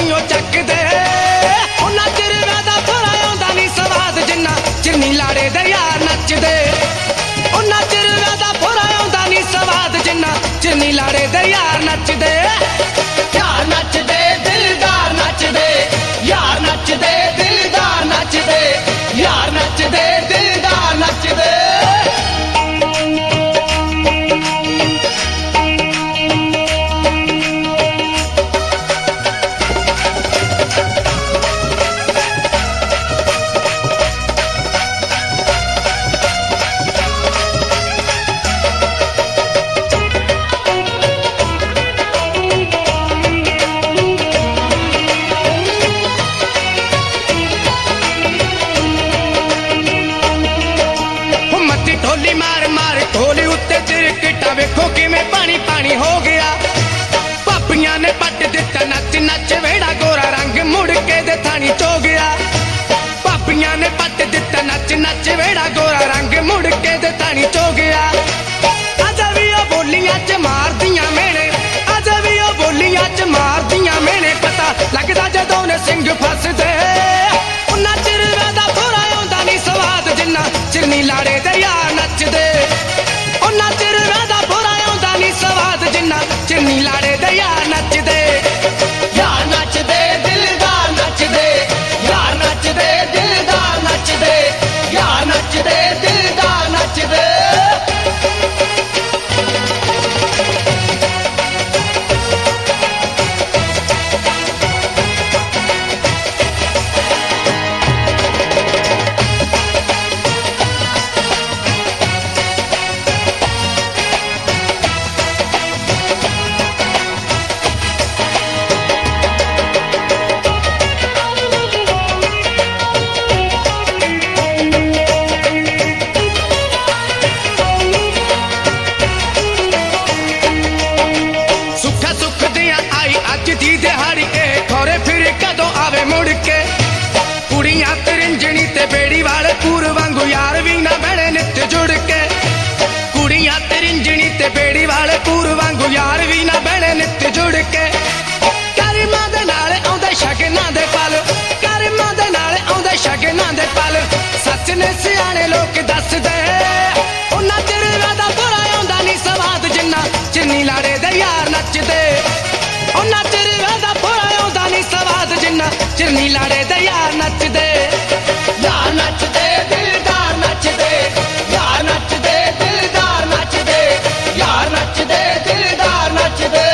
नहीं ओ चकदे उन्ना चिर वेदा थोड़ा आउंदा नहीं स्वाद जिन्ना चिर नी लाड़े दे यार नचदे उन्ना चिर वेदा थोड़ा आउंदा नहीं स्वाद जिन्ना चिर नी लाड़े दे यार नचदे यार नचदे दिलदार नचदे यार नचदे दिलदार नचदे यार नचदे दिलदार नचदे ढोली मार मार ढोली उत्ते चिरकिटा वेखो किवें पानी पानी हो गया पापियां ने पट दिता नच नच वेड़ा गोरा रंग मुड़ के दे थानी चो गया पापियां ने पट दिता नच नच वेड़ा गोरा रंग मुड़ के दे थानी चो गया अज भी ओ बोलियां च मार दियां मेने अज भी ओ बोलियां च मार दियां मेने पता लगदा जदों ने सिंह फसदे उन्ना चिर वेदा थोड़ा आउंदा नहीं स्वाद जिन्ना चिर नी लाड़े दे यार नचदे उन्ना चिर वेदा थोड़ा आउंदा नहीं स्वाद जिन्ना चिर नी लाड़े दे यार नचदे यार नचदे दिलदार नचदे यार नचदे दिलदार नचदे यार नचदे दिलदार नचदे कुड़ियां त्रिंजनी ते बेड़ी वाले पूर वांगू यार भी ना बने नित जुड़ के कुड़ियां त्रिंजनी ते बेड़ी वाले पूर वांगू यार भी ना बने नित जुड़ के करमां दे नाल आउंदे शगनां दे पल करमां दे नाल आउंदे शगनां दे पल सच ने सियाणे लोक दसदे उन्ना चिर वेदा थोड़ा आउंदा नहीं स्वाद जिन्ना चिर नी लाड़े दे यार नचदे उन्ना चिर वेदा थोड़ा आउंदा नहीं स्वाद जिन्ना चिर नी लाड़े दे यार नचदे यार नचदे दिलदार नचदे यार नचदे दिलदार नचदे यार नचदे दिलदार नचदे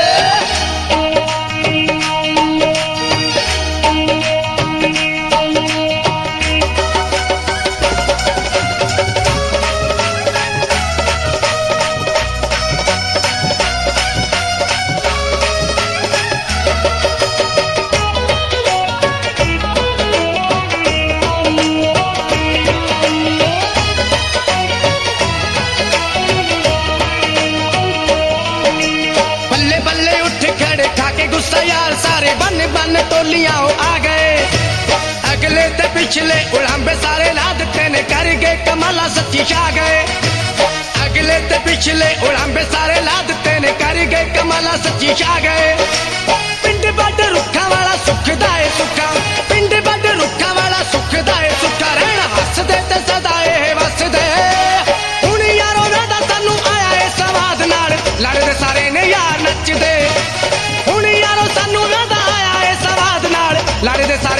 गुस्सा यार सारे बन बन टोलियां आ गए अगले ते पिछले उड़ांबे सारे लाद ने कर गए कमाला सच्ची छा गए अगले ते पिछले उड़ांबे सारे लाद ने कर गए कमाला सच्ची छा गए पिंड बड़ रुखा वाला सुखदा है सुखा पिंड बड़ रुखा वाला सुखदा है सुखा रहना हसदे ते सदा ए वसदे हुण यारो वेदा सानू आया है स्वाद नाल लड़दे सारे ने यार नचदे हुण यारो सानू वेदा आया है स्वाद नाल लड़दे सारे